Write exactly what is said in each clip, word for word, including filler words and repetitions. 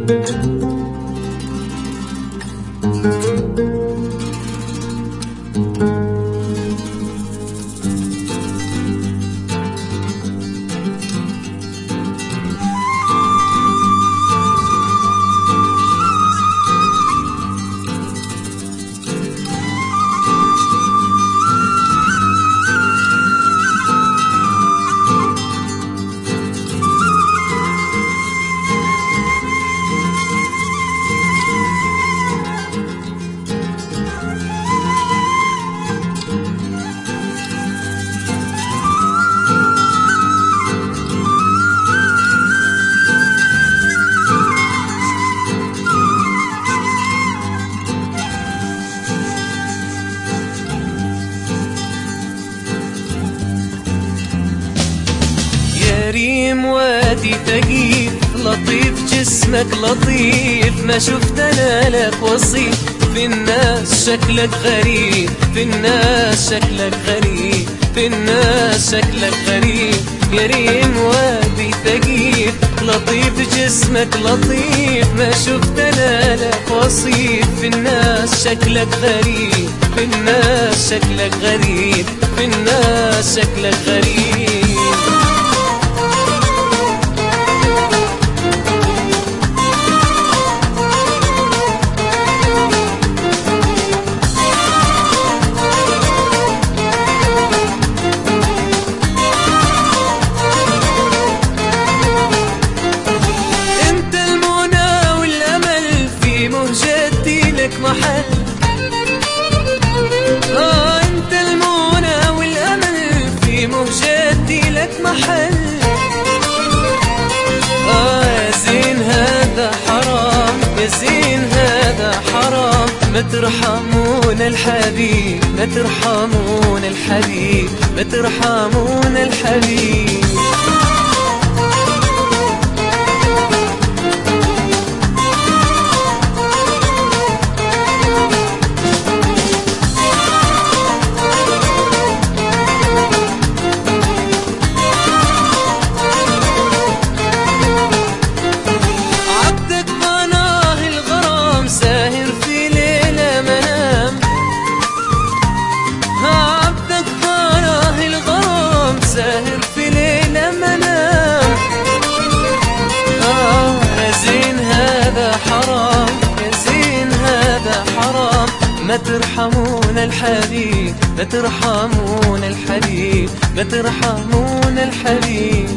كريم وادي ثقيل لطيف جسمك لطيف، ما شفت انا لك وصيف. في الناس شكلك غريب، في الناس شكلك غريب، في الناس شكلك غريب. كريم وادي ثقيل لطيف جسمك لطيف، ما شفت انا لك وصيف. في الناس شكلك غريب، في الناس شكلك غريب، في الناس شكلك غريب. محل آه انت المنى والامل في مهجتي لك محل. آه يا زين هذا حرام، يا زين هذا حرام، ما ترحمون الحبيب، ما ترحمون الحبيب، ما ترحمون الحبيب. ساهر في ليلة منام آه يا زين هذا حرام، يا زين هذا حرام، ما ترحمون الحبيب، ما ترحمون الحبيب، ما ترحمون الحبيب.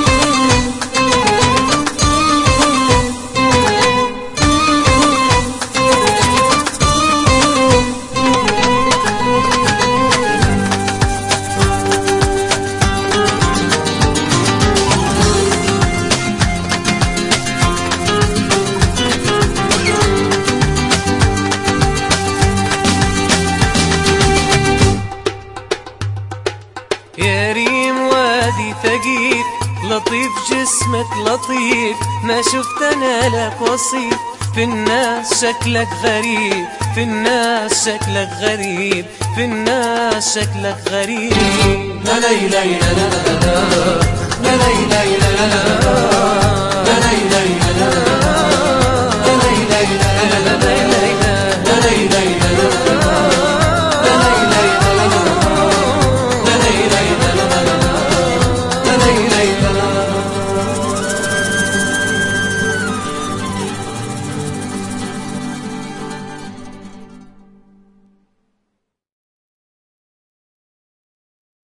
يا ريم وادي ثقيل لطيف جسمك لطيف، ما شفت انا لك وصيف. في الناس شكلك غريب، في الناس شكلك غريب، في الناس شكلك غريب. لا لا لا لا لا لا لا لا لا لا لا